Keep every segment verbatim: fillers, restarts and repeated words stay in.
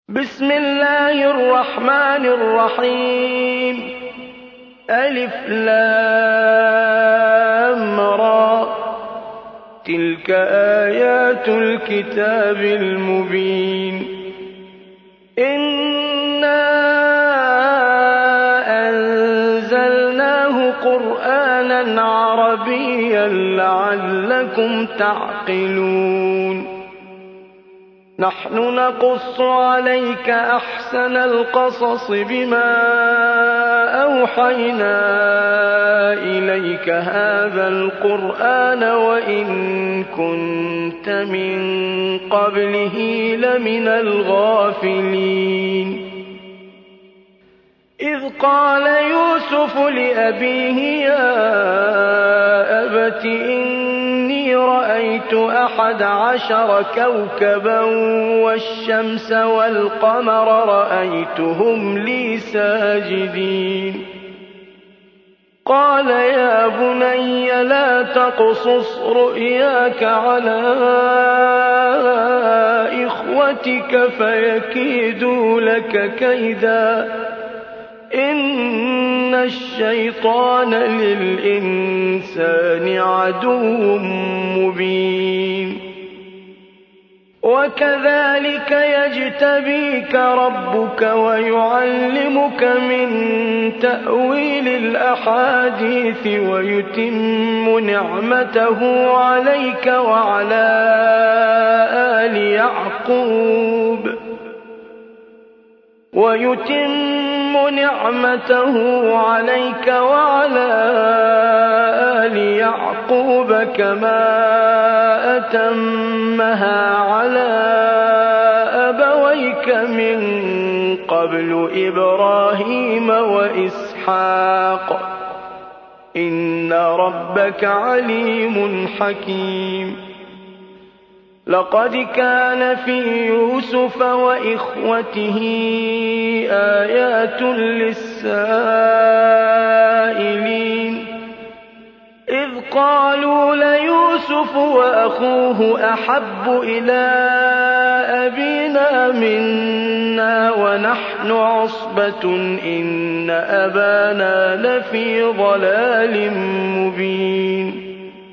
بسم الله الرحمن الرحيم ألف لام را تلك آيات الكتاب المبين إنا أنزلناه قرآنا عربيا لعلكم تعقلون نحن نقص عليك أحسن القصص بما أوحينا إليك هذا القرآن وإن كنت من قبله لمن الغافلين إذ قال يوسف لأبيه يا أبت إني رأيت أحد عشر كوكبا والشمس والقمر رأيتهم لي ساجدين قال يا بني لا تقصص رؤياك على إخوتك فيكيدوا لك كيدا إن الشيطان للإنسان عدو مبين وكذلك يجتبيك ربك ويعلمك من تأويل الأحاديث ويتم نعمته عليك وعلى آل يعقوب ويتم نعمته عليك وعلى آل يعقوب كما أتمها على أبويك من قبل إبراهيم وإسحاق إن ربك عليم حكيم لقد كان في يوسف وإخوته آيات للسائلين إذ قالوا ليوسف وأخوه أحب إلى أبينا منا ونحن عصبة إن أبانا لفي ضلال مبين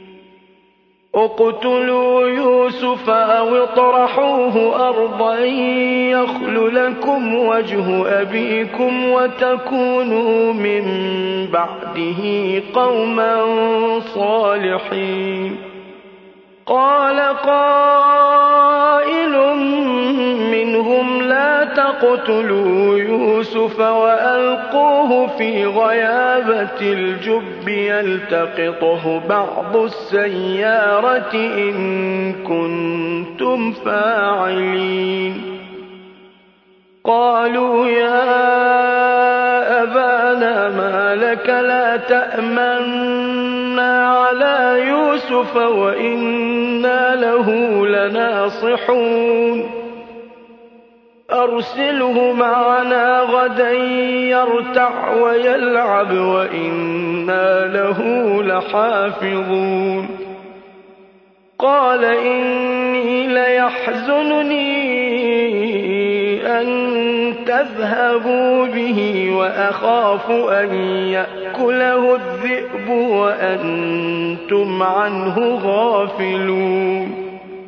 اقتلوا يوسف أو اطرحوه أرضا يخل لكم وجه أبيكم وتكونوا من بعده قوما صالحين قال قائل منهم لا تقتلوا يوسف وألقوه في غيابة الجب يلتقطه بعض السيارة إن كنتم فاعلين قالوا يا أبانا ما لك لا تأمنا على يوسف وإنا له لناصحون أرسله معنا غدا يرتع ويلعب وإنا له لحافظون قال إني ليحزنني أن تذهبوا به وأخاف أن يأكله الذئب وأنتم عنه غافلون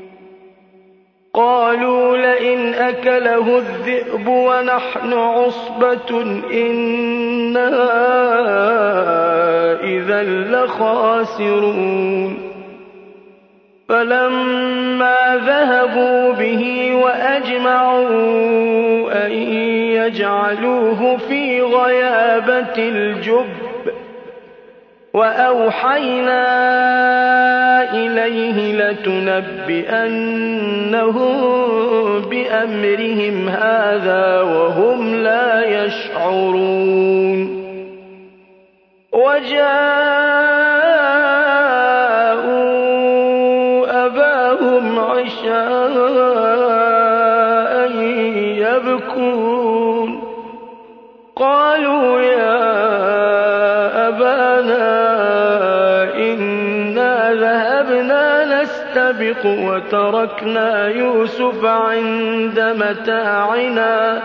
قالوا لئن أكله الذئب ونحن عصبة إنا إذا لخاسرون فلما ذهبوا به وأجمعوا أن يجعلوه في غيابة الجب وأوحينا إليه لتنبئنهم بأمرهم هذا وهم لا يشعرون وجاءوا أباهم عشاء يبكون قالوا يا أبانا إنا ذهبنا نستبق نستبق وتركنا يوسف عند متاعنا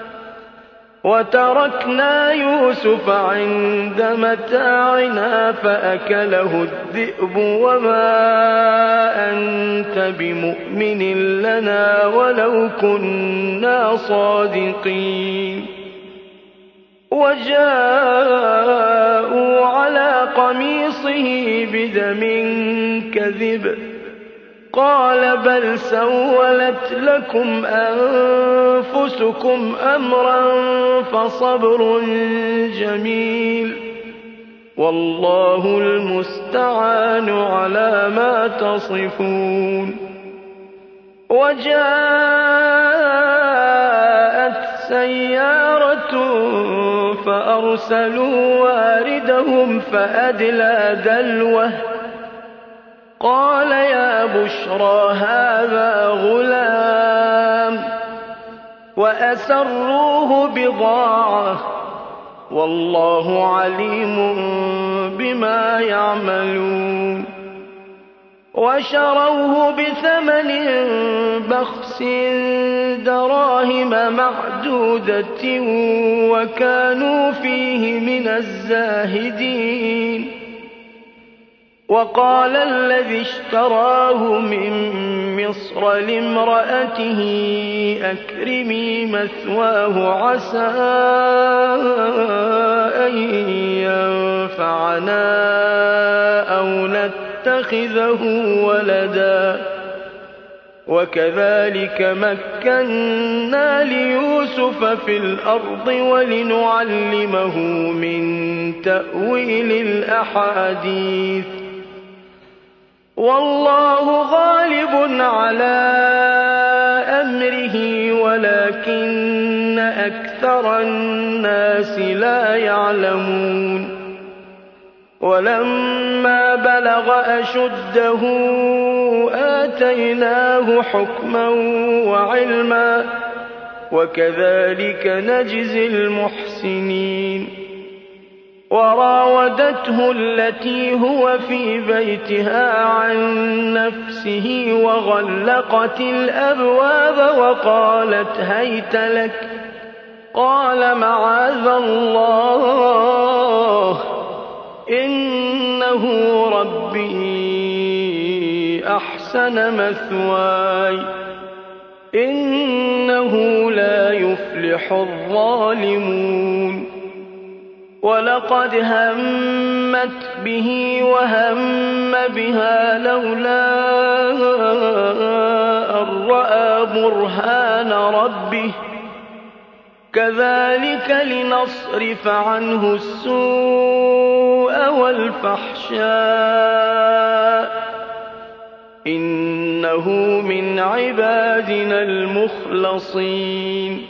وتركنا يوسف عند متاعنا فأكله الذئب وما أنت بمؤمن لنا ولو كنا صادقين وجاءوا على قميصه بدم كذب قال بل سولت لكم أنفسكم أمرا فصبر جميل والله المستعان على ما تصفون وجاءت سيارة فأرسلوا واردهم فأدلى دلوه قال يا بشرى هذا غلام وأسروه بضاعة والله عليم بما يعملون وشروه بثمن بخس دراهم معدودة وكانوا فيه من الزاهدين وقال الذي اشتراه من مصر لامرأته أكرمي مثواه عسى أن ينفعنا أو نتخذه ولدا وكذلك مكنا ليوسف في الأرض ولنعلمه من تأويل الأحاديث والله غالب على أمره ولكن أكثر الناس لا يعلمون ولما بلغ أشده آتيناه حكما وعلما وكذلك نجزي المحسنين وراودته التي هو في بيتها عن نفسه وغلقت الأبواب وقالت هيت لك قال معاذ الله إنه ربي أحسن مثواي إنه لا يفلح الظالمون ولقد همت به وهم بها لولا أن رأى برهان ربه كذلك لنصرف عنه السوء والفحشاء إنه من عبادنا المخلصين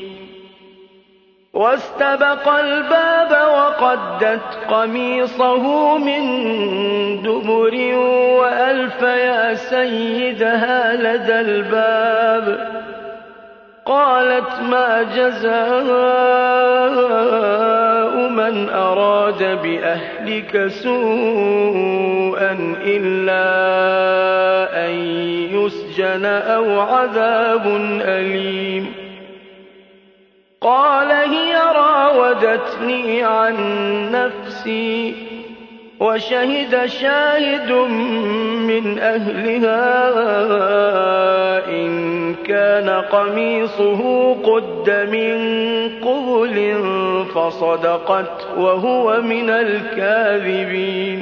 واستبق الباب وقدت قميصه من دبر وألف يا سيدها لدى الباب قالت ما جزاء من أراد بأهلك سوءا إلا أن يسجن أو عذاب أليم قال هي راودتني عن نفسي وشهد شاهد من أهلها إن كان قميصه قد من قبل فصدقت وهو من الكاذبين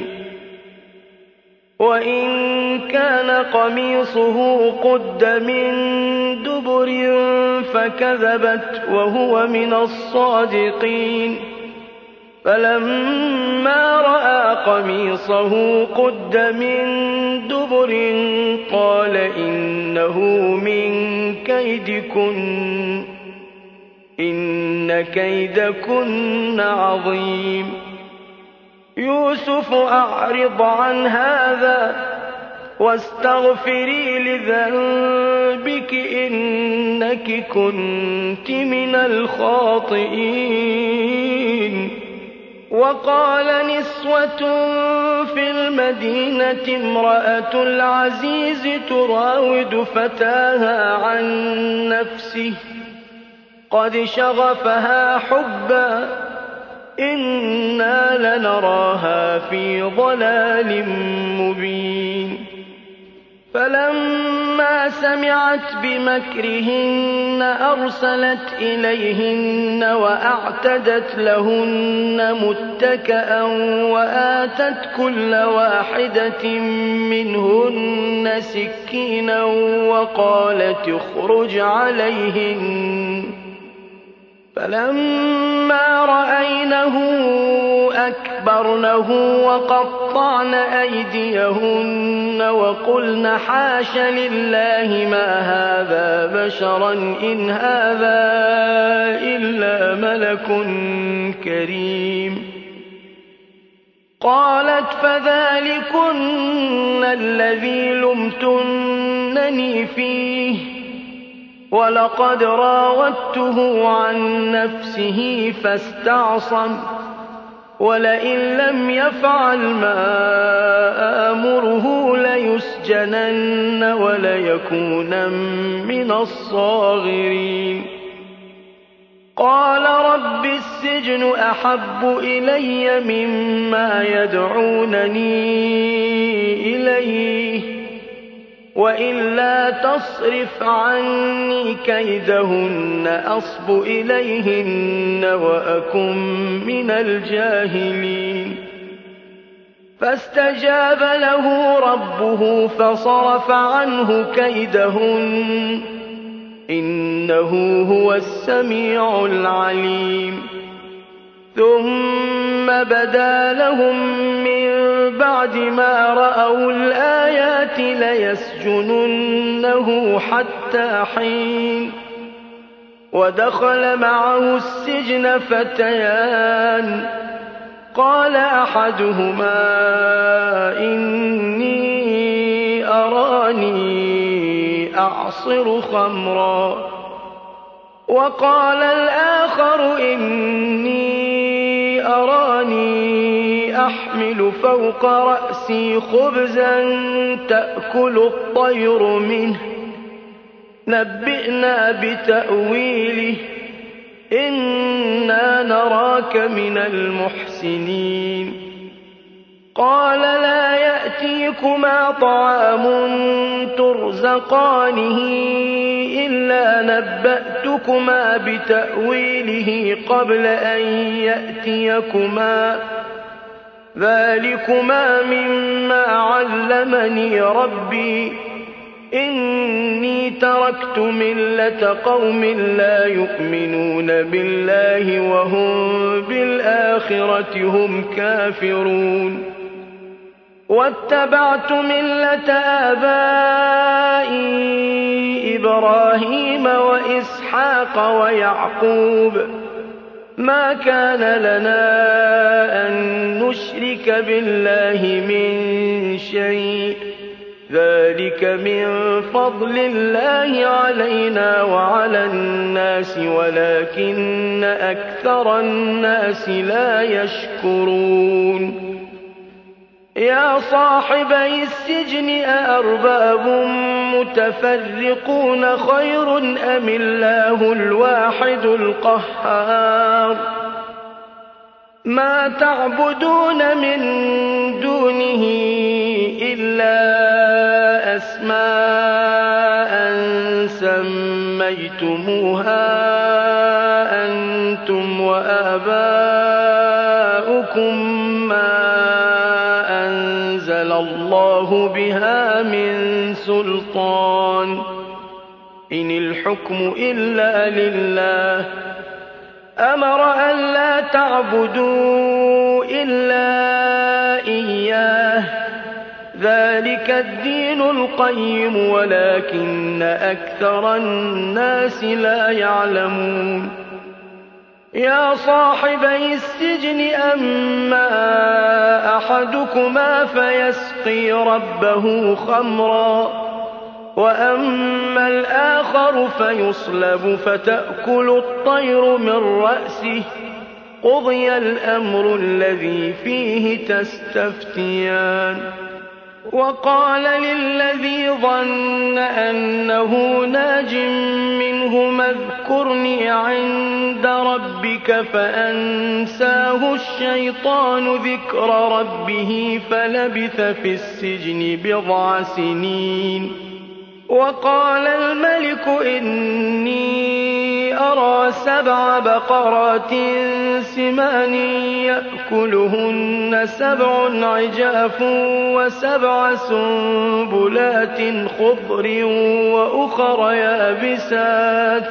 وإن كان قميصه قد من دبر فكذبت وهو من الصادقين فلما رأى قميصه قد من دبر قال إنه من كيدكن إن كيدكن عظيم يوسف أعرض عن هذا واستغفري لذنبك إنك كنت من الخاطئين وقال نسوة في المدينة امرأة العزيز تراود فتاها عن نفسه قد شغفها حبا إنا لنراها في ضلال مبين فلما سمعت بمكرهن أرسلت إليهن وأعتدت لهن متكأ وآتت كل واحدة منهن سكينا وقالت اخرج عليهن فلما رأينه أكبرنه وقطعن أيديهن وقلن حاش لله ما هذا بشرا إن هذا إلا ملك كريم قالت فذلكن الذي لمتنني فيه ولقد راودته عن نفسه فاستعصم ولئن لم يفعل ما آمره ليسجنن وليكونن من الصاغرين قال رب السجن أحب إلي مما يدعونني إليه وإلا تصرف عني كيدهن أصب إليهن وأكن من الجاهلين فاستجاب له ربه فصرف عنه كيدهن إنه هو السميع العليم ثم بدا لهم من بعد ما رأوا الآيات ليسجننه حتى حين ودخل معه السجن فتيان قال أحدهما إني أراني أعصر خمرا وقال الآخر إني أراني أحمل فوق رأسي خبزا تأكل الطير منه نبئنا بتأويله إنا نراك من المحسنين قال لا يأتيكما طعام ترزقانه إلا نبأتكما بتأويله قبل أن يأتيكما ذلكما مما علمني ربي إني تركت ملة قوم لا يؤمنون بالله وهم بالآخرة هم كافرون واتبعت ملة آبائي إبراهيم وإسحاق ويعقوب ما كان لنا أن نشرك بالله من شيء ذلك من فضل الله علينا وعلى الناس ولكن أكثر الناس لا يشكرون يا صاحبي السجن أأرباب متفرقون خير أم الله الواحد القهار ما تعبدون من دونه إلا أسماء سميتموها أنتم وآباؤكم ما أنزل الله بها من سلطان إن الحكم إلا لله أمر أن لا تعبدوا إلا إياه ذلك الدين القيم ولكن أكثر الناس لا يعلمون يا صاحبي السجن أما أحدكما فيسقي ربه خمرا وأما الآخر فيصلب فتأكل الطير من رأسه قُضِيَ الْأَمْرُ الَّذِي فِيهِ تَسْتَفْتِيَانِ وَقَالَ لِلَّذِي ظَنَّ أَنَّهُ نَاجٍ مِّنْهُمَا اذْكُرْنِي عِندَ رَبِّكَ فَأَنسَاهُ الشَّيْطَانُ ذِكْرَ رَبِّهِ فَلَبِثَ فِي السِّجْنِ بِضْعَ سِنِينَ وَقَالَ الْمَلِكُ إِنِّي أَرَىٰ سَبْعَ بَقَرَاتٍ سِمَانٍ يَأْكُلُهُنَّ سَبْعٌ عِجَافٌ وَسَبْعَ سُنبُلَاتٍ خُضْرٍ وَأُخَرَ يَابِسَاتٍ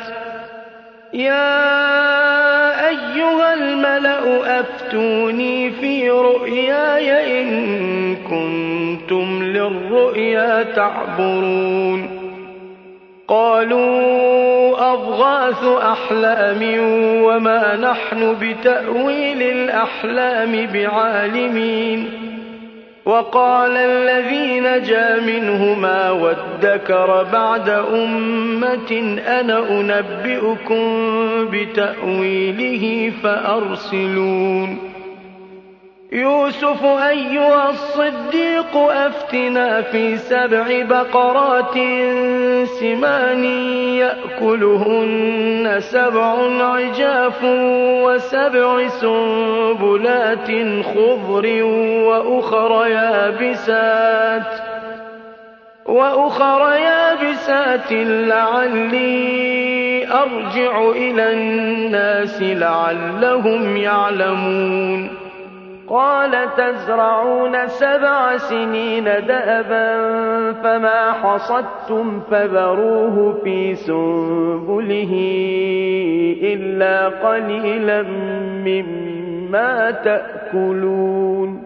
يَا أَيُّهَا الْمَلَأُ أَفْتُونِي فِي رُؤْيَايَ إِن كُنتُمْ لِلرُّؤْيَا تَعْبُرُونَ قَالُوا أَضْغَاثُ أَحْلَامٍ وَمَا نَحْنُ بِتَأْوِيلِ الْأَحْلَامِ بِعَالِمِينَ وَقَالَ الَّذِي نَجَا مِنْهُمَا وَادَّكَرَ بَعْدَ أُمَّةٍ أَنَا أُنَبِّئُكُم بِتَأْوِيلِهِ فَأَرْسِلُونِ يُوسُفُ أَيُّهَا الصِّدِّيقُ أَفْتِنَا فِي سَبْعِ بَقَرَاتٍ سِمَانٍ يَأْكُلُهُنَّ سَبْعٌ عِجَافٌ وَسَبْعِ سُنبُلَاتٍ خُضْرٍ وَأُخَرَ يَابِسَاتٍ وَأُخَرَ يَابِسَاتٍ لَّعَلِّي أَرْجِعُ إِلَى النَّاسِ لَعَلَّهُمْ يَعْلَمُونَ قَالَ تَزْرَعُونَ سَبْعَ سِنِينَ دَأَبًا فَمَا حَصَدتُّمْ فَذَرُوهُ فِي سُنبُلِهِ إِلَّا قَلِيلًا مِّمَّا تَأْكُلُونَ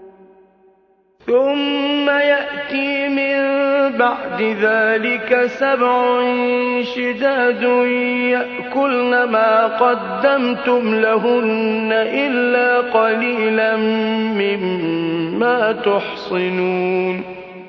ثُمَّ يَأْتِي مِن بَعْدِ ذَٰلِكَ سَبْعٌ شِدَادٌ يَأْكُلْنَ مَا قَدَّمْتُمْ لَهُنَّ إِلَّا قَلِيلًا مِّمَّا تُحْصِنُونَ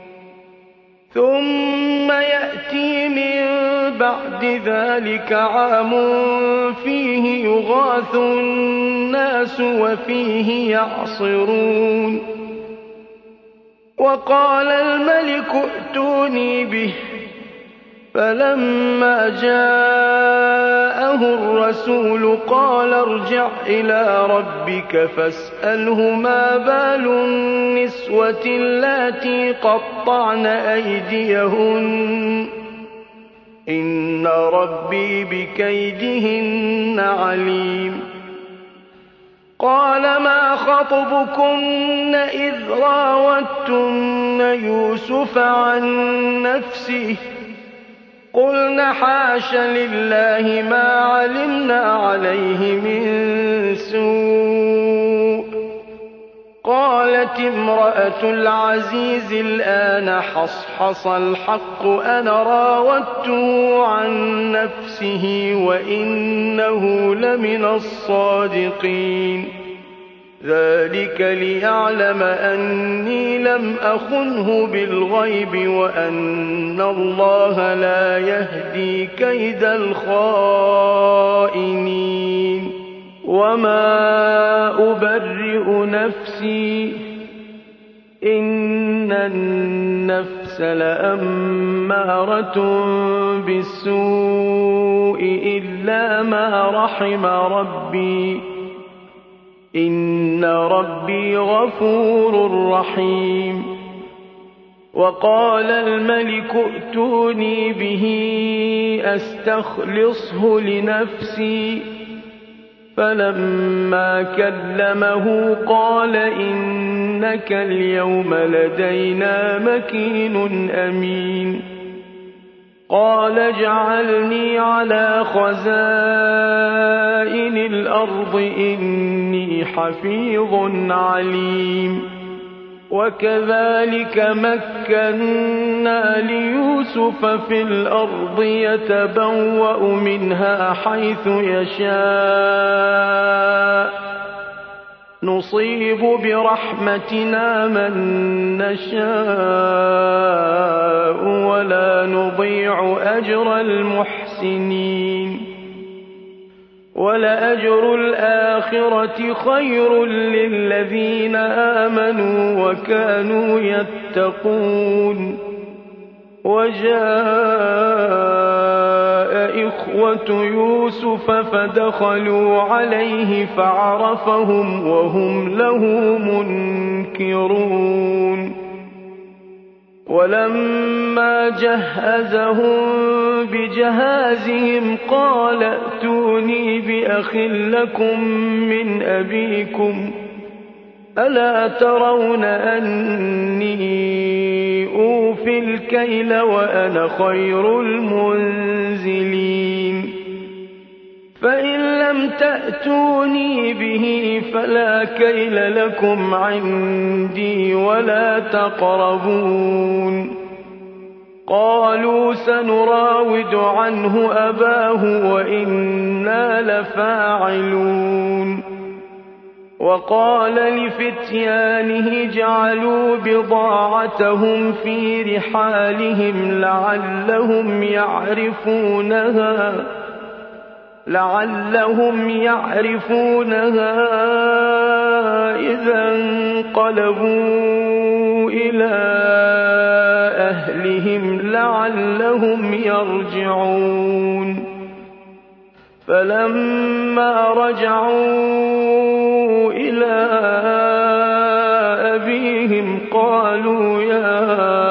ثُمَّ يَأْتِي مِن بَعْدِ ذَٰلِكَ عَامٌ فِيهِ يُغَاثُ النَّاسُ وَفِيهِ يَعْصِرُونَ وَقَالَ الْمَلِكُ ائْتُونِي بِهِ فَلَمَّا جَاءَهُ الرَّسُولُ قَالَ ارْجِعْ إِلَىٰ رَبِّكَ فَاسْأَلْهُ مَا بَالُ النِّسْوَةِ اللَّاتِي قَطَّعْنَ أَيْدِيَهُنَّ ۚ إِنَّ رَبِّي بِكَيْدِهِنَّ عَلِيمٌ قَالَ مَا خَطْبُكُنَّ إِذْ رَاوَدتُّنَّ يُوسُفَ عَن نَّفْسِهِ ۚ قُلْنَ حَاشَ لِلَّهِ مَا عَلِمْنَا عَلَيْهِ مِن سُوءٍ ۚ قَالَتِ امْرَأَتُ الْعَزِيزِ الْآنَ حَصْحَصَ الْحَقُّ أَنَا رَاوَدتُّهُ عَن نَّفْسِهِ وَإِنَّهُ لَمِنَ الصَّادِقِينَ ذَٰلِكَ لِيَعْلَمَ أَنِّي لَمْ أَخُنْهُ بِالْغَيْبِ وَأَنَّ اللَّهَ لَا يَهْدِي كَيْدَ الْخَائِنِينَ وَمَا أُبَرِّئُ نَفْسِي ۚ إِنَّ النَّفْسَ لَأَمَّارَةٌ بِالسُّوءِ إِلَّا مَا رَحِمَ رَبِّي ۚ إِنَّ رَبِّي غَفُورٌ رَّحِيمٌ وَقَالَ الْمَلِكُ ائْتُونِي بِهِ أَسْتَخْلِصْهُ لِنَفْسِي ۖ فَلَمَّا كَلَّمَهُ قَالَ إِنَّكَ الْيَوْمَ لَدَيْنَا مَكِينٌ أَمِينٌ قَالَ اجْعَلْنِي عَلَىٰ خَزَائِنِ الْأَرْضِ إِنِّي حَفِيظٌ عَلِيمٌ وَكَذَٰلِكَ مَكَّنَّا لِيُوسُفَ فِي الْأَرْضِ يَتَبَوَّأُ مِنْهَا حَيْثُ يَشَاءُ ۚ نُصِيبُ بِرَحْمَتِنَا مَن نَّشَاءُ وَلَا نُضِيعُ أَجْرَ الْمُحْسِنِينَ وَلَأَجْرُ الْآخِرَةِ خَيْرٌ لِّلَّذِينَ آمَنُوا وَكَانُوا يَتَّقُونَ وَجَاءَ إِخْوَةُ يُوسُفَ فَدَخَلُوا عَلَيْهِ فَعَرَفَهُمْ وَهُمْ لَهُ مُنكِرُونَ وَلَمَّا جَهَّزَهُم بِجَهَازِهِمْ قَالَ ائْتُونِي بِأَخٍ لَّكُم مِّنْ أَبِيكُمْ أَلَا تَرَوْنَ أَنِّي أُوفِي الْكَيْلَ وَأَنَا خَيْرُ الْمُنزِلِينَ فَإِن لَّمْ تَأْتُونِي بِهِ فَلَا كَيْلَ لَكُمْ عِندِي وَلَا تَقْرَبُونِ قَالُوا سَنُرَاوِدُ عَنْهُ أَبَاهُ وَإِنَّا لَفَاعِلُونَ وَقَالَ لِفِتْيَانِهِ اجْعَلُوا بِضَاعَتَهُمْ فِي رِحَالِهِمْ لَعَلَّهُمْ يَعْرِفُونَهَا لعلهم يعرفونها إذا انقلبوا إلى أهلهم لعلهم يرجعون فلما رجعوا إلى أبيهم قالوا يا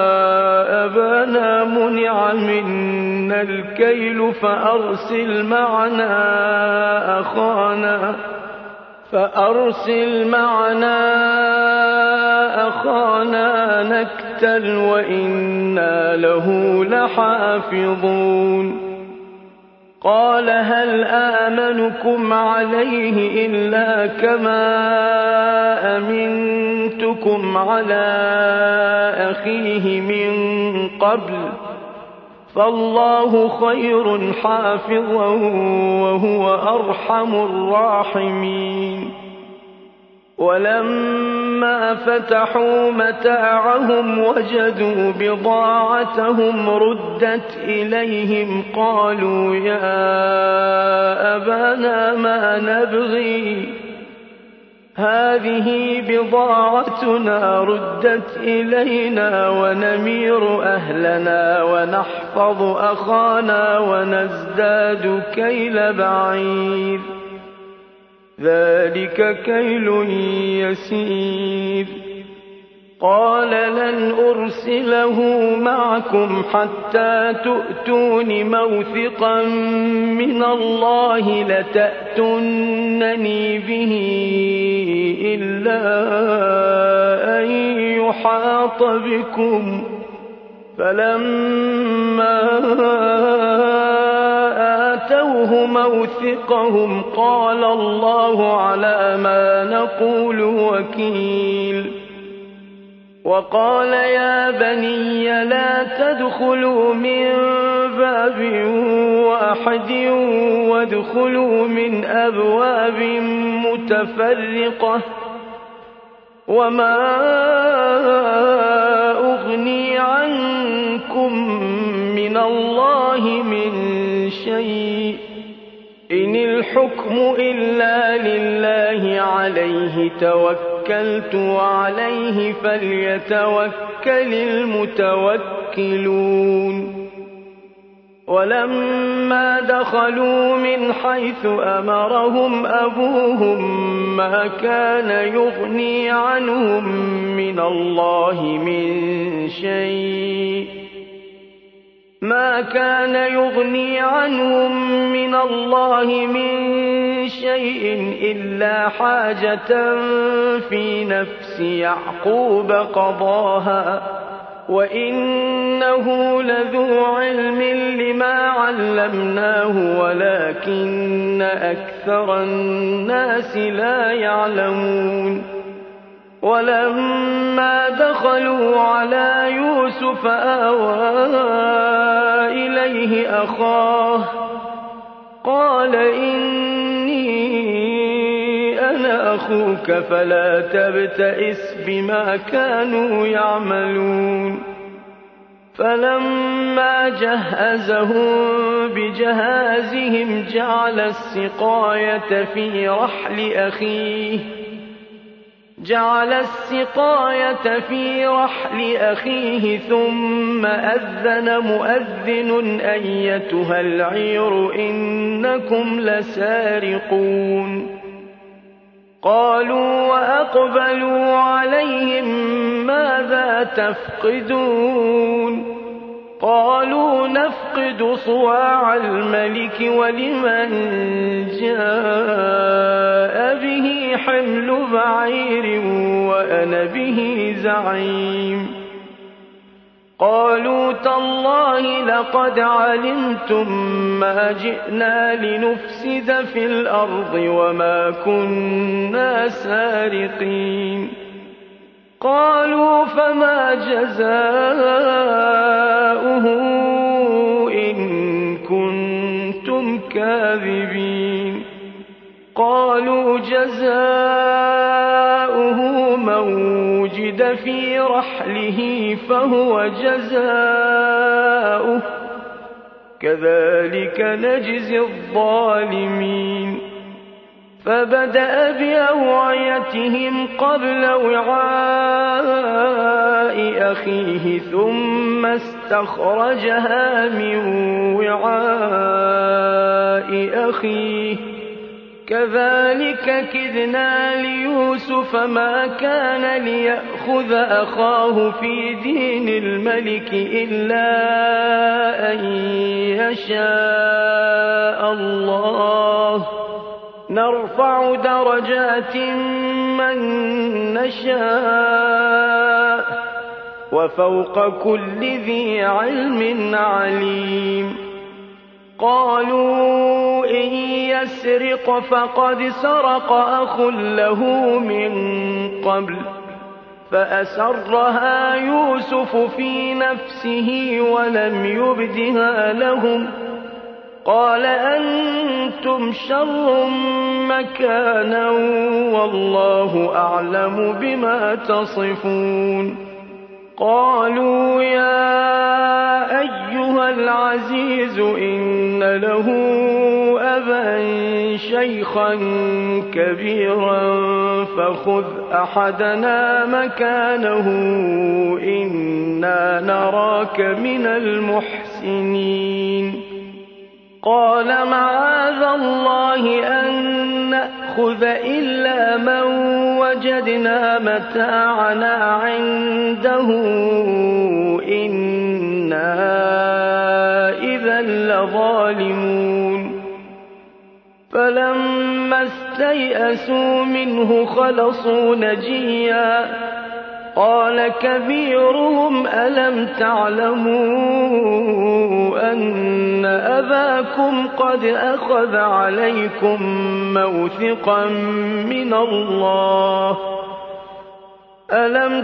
أبانا منع منا الكيل فأرسل معنا أخانا فأرسل معنا أخانا نكتل وإنا له لحافظون قال هل آمنكم عليه إلا كما أمنتكم على أخيه من قبل فالله خير حافظا وهو أرحم الراحمين ولما فتحوا متاعهم وجدوا بضاعتهم ردت إليهم قالوا يا أبانا ما نبغي هذه بضاعتنا ردت إلينا ونمير أهلنا ونحفظ أخانا ونزداد كيل بعير ذلك كيل يسير قال لن أرسله معكم حتى تؤتون موثقا من الله لتأتونني به إلا أن يحاط بكم فلما آتوه موثقهم قال الله على ما نقول وكيل وقال يا بني لا تدخلوا من باب واحد وادخلوا من أبواب متفرقة وما أغني عنكم من الله من شيء إن الحكم إلا لله عليه توكلت وعليه فليتوكل المتوكلون ولما دخلوا من حيث أمرهم أبوهم ما كان يغني عنهم من الله من شيء ما كان يغني عنهم من الله من شيء إلا حاجة في نفس يعقوب قضاها وإنه لذو علم لما علمناه ولكن أكثر الناس لا يعلمون ولما دخلوا على يوسف آوى إليه أخاه قال إني أنا أخوك فلا تبتئس بما كانوا يعملون فلما جهزهم بجهازهم جعل السقاية في رحل أخيه جعل السقاية في رحل أخيه ثم أذن مؤذن أيتها العير إنكم لسارقون قالوا وأقبلوا عليهم ماذا تفقدون قالوا نفقد صواع الملك ولمن جاء به حمل بعير وأنا به زعيم قالوا تالله لقد علمتم ما جئنا لنفسد في الأرض وما كنا سارقين قالوا فما جزاؤه إن كنتم كاذبين قالوا جزاؤه من وجد في رحله فهو جزاؤه كذلك نجزي الظالمين فبدأ بأوعيتهم قبل وعاء أخيه ثم استخرجها من وعاء أخيه كذلك كدنا ليوسف ما كان ليأخذ أخاه في دين الملك إلا أن يشاء الله نرفع درجات من نشاء وفوق كل ذي علم عليم قالوا إن يسرق فقد سرق أخ له من قبل فأسرها يوسف في نفسه ولم يبدها لهم قال أنتم شر مكانا والله أعلم بما تصفون قالوا يا أيها العزيز إن له أبا شيخا كبيرا فخذ أحدنا مكانه إنا نراك من المحسنين قال معاذ الله أن نأخذ إلا من وجدنا متاعنا عنده إنا إذا لظالمون فلما استيئسوا منه خلصوا نجيا قال كبيرهم ألم تعلموا أن أباكم قد أخذ عليكم موثقا من الله ألم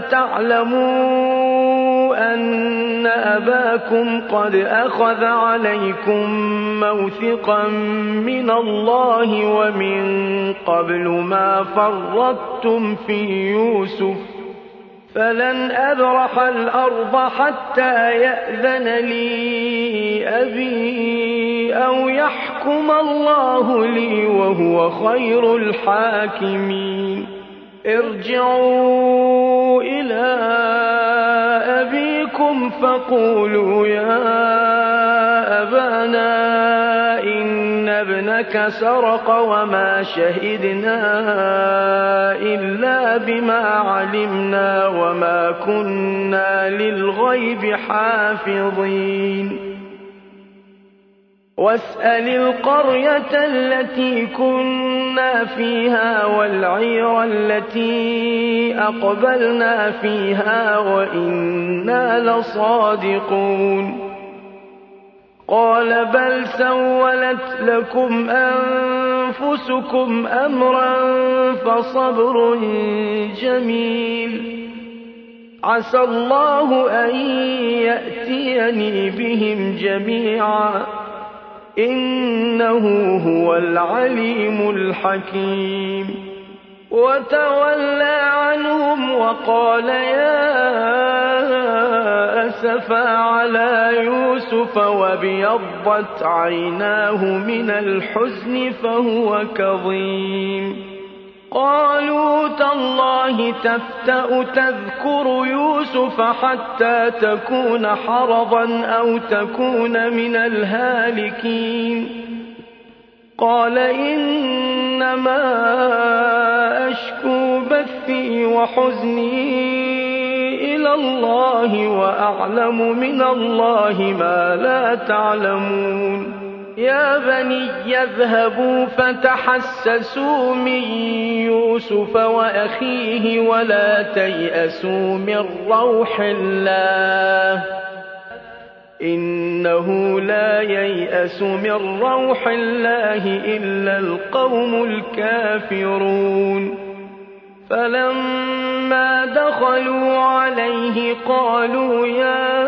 تعلموا أن أباكم قد أخذ عليكم موثقا من الله ومن قبل ما فرطتم في يوسف فلن أبرح الأرض حتى يأذن لي أبي أو يحكم الله لي وهو خير الحاكمين ارجعوا إلى أبيكم فقولوا يا أبانا إن ابنك سرق وما شهدنا إلا بما علمنا وما كنا للغيب حافظين واسأل القرية التي كنا فيها والعير التي أقبلنا فيها وإنا لصادقون قال بل سولت لكم أنفسكم أمرا فصبر جميل عسى الله أن يأتيني بهم جميعا إنه هو العليم الحكيم وتولى عنهم وقال يا أسفا على يوسف وابيضت عيناه من الحزن فهو كظيم قالوا تالله تفتأ تذكر يوسف حتى تكون حرضا أو تكون من الهالكين قال إنما أشكو بثي وحزني إلى الله وأعلم من الله ما لا تعلمون يا بني يذهبوا فتحسسوا من يوسف وأخيه ولا تيأسوا من روح الله إنه لا ييأس من روح الله إلا القوم الكافرون فلما دخلوا عليه قالوا يا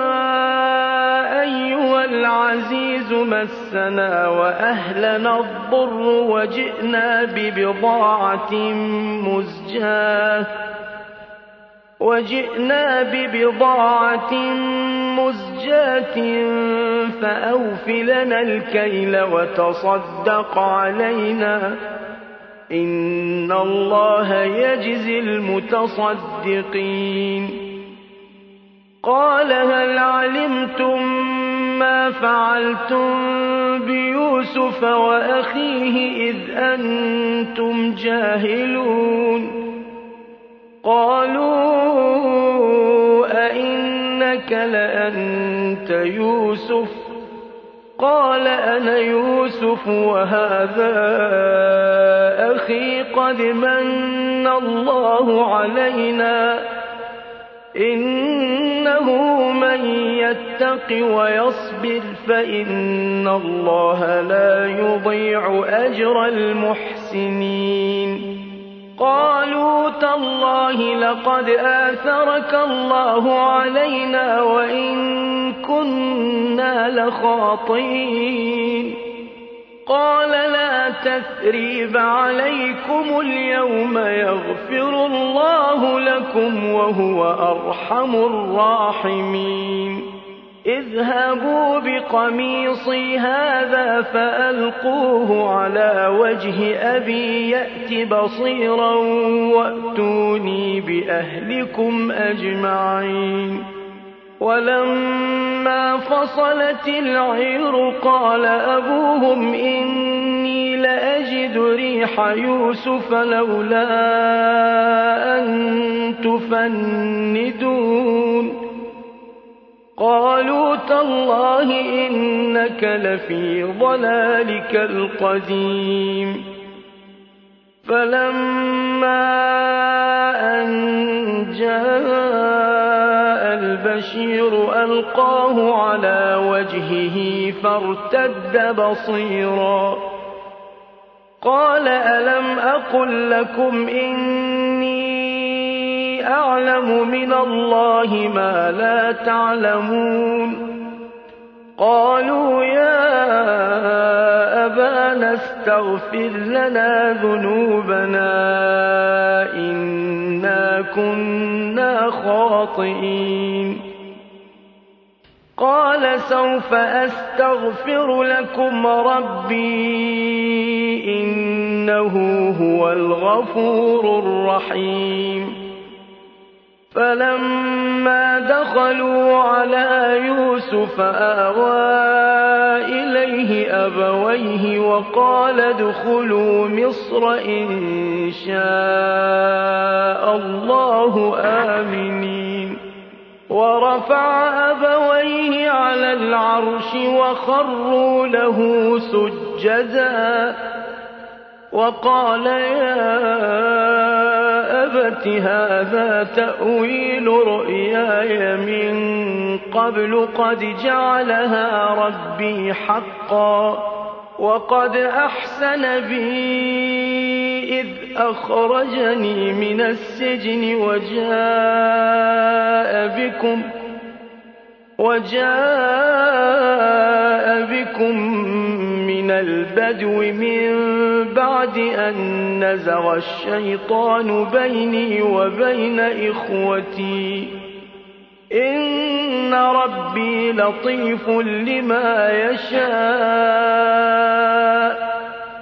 أيها العزيز مسنا وأهلنا الضر وجئنا ببضاعة مزجاة وجئنا ببضاعة مزجاة فأوف لنا الكيل وتصدق علينا إن الله يجزي المتصدقين قال هل علمتم ما فعلتم بيوسف وأخيه إذ أنتم جاهلون قالوا أئنك لأنت يوسف قال أنا يوسف وهذا أخي قد من الله علينا إنه من يتق ويصبر فإن الله لا يضيع أجر المحسنين قالوا تالله لقد آثرك الله علينا وإن كنا لخاطئين قال لا تثريب عليكم اليوم يغفر الله لكم وهو أرحم الراحمين اذهبوا بقميصي هذا فألقوه على وجه أبي يأت بصيرا وأتوني بأهلكم أجمعين ولما فصلت العير قال أبوهم إني لأجد ريح يوسف لولا أن تفندون قالوا تالله إنك لفي ضلالك القديم فلما أن جاء البشير ألقاه على وجهه فارتد بصيرا قال ألم أقل لكم إني أعلم من الله ما لا تعلمون قالوا يا أبانا استغفر لنا ذنوبنا إنا كنا خاطئين قال سوف أستغفر لكم ربي إنه هو الغفور الرحيم فلما دخلوا على يوسف آوى إليه أبويه وقال ادخلوا مصر إن شاء الله آمنين ورفع أبويه على العرش وخروا له سجدا وقال يا أبت هذا تأويل رؤياي من قبل قد جعلها ربي حقا وقد أحسن بي إذ أخرجني من السجن وجاء بكم وجاء بكم من من البدو من بعد أن نزغ الشيطان بيني وبين إخوتي إن ربي لطيف لما يشاء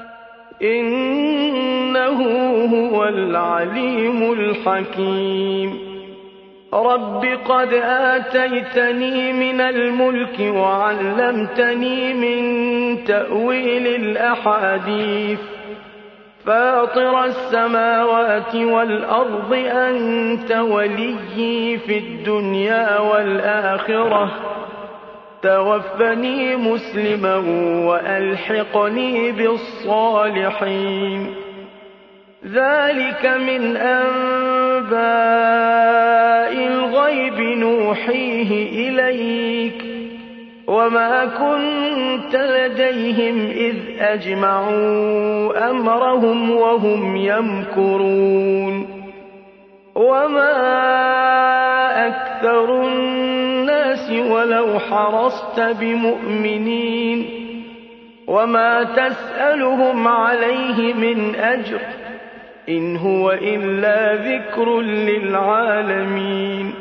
إنه هو العليم الحكيم رب قد آتيتني من الملك وعلمتني من تأويل الأحاديث فاطر السماوات والأرض أنت وليي في الدنيا والآخرة توفني مسلما وألحقني بالصالحين ذلك من أنباء الغيب نوحيه إليك وما كنت لديهم إذ أجمعوا أمرهم وهم يمكرون وما أكثر الناس ولو حرصت بمؤمنين وما تسألهم عليه من أجر إن هو إلا ذكر للعالمين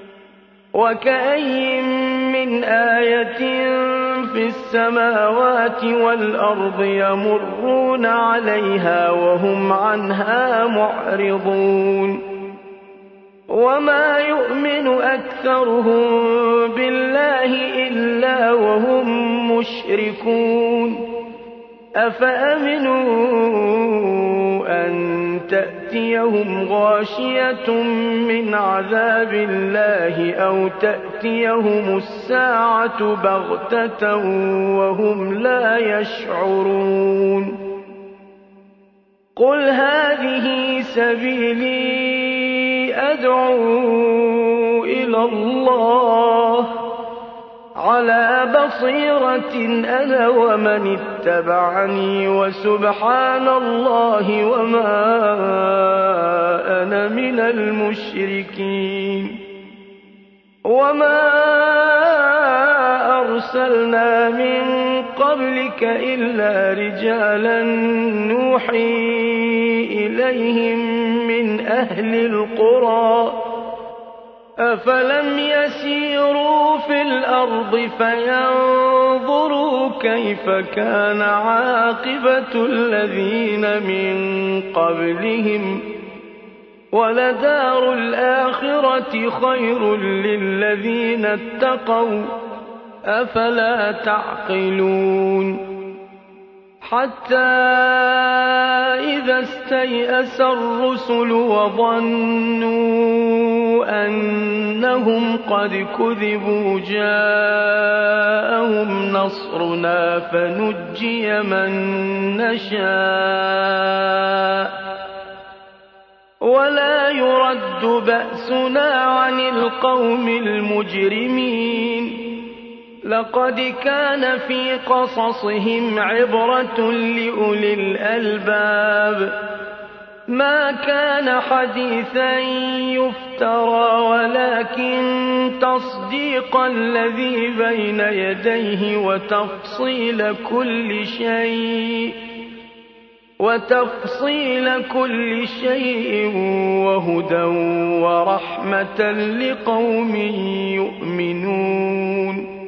وكأي من آية في السماوات والأرض يمرون عليها وهم عنها معرضون وما يؤمن أكثرهم بالله إلا وهم مشركون أفأمنوا أن تأتيهم غاشية من عذاب الله أو تأتيهم الساعة بغتة وهم لا يشعرون قل هذه سبيلي أدعو إلى الله على بصيرة أنا ومن اتبعني وسبحان الله وما أنا من المشركين وما أرسلنا من قبلك إلا رجالا نوحي إليهم من أهل القرى أفلم يسيروا في الأرض فينظروا كيف كان عاقبة الذين من قبلهم ولدار الآخرة خير للذين اتقوا أفلا تعقلون حتى إذا استيأس الرسل وظنوا أنهم قد كذبوا جاءهم نصرنا فنجي من نشاء ولا يرد بأسنا عن القوم المجرمين لقد كان في قصصهم عبرة لأولي الألباب ما كان حديثا يفترى ولكن تصديق الذي بين يديه وتفصيل كل شيء وتفصيل كل شيء وهدى ورحمة لقوم يؤمنون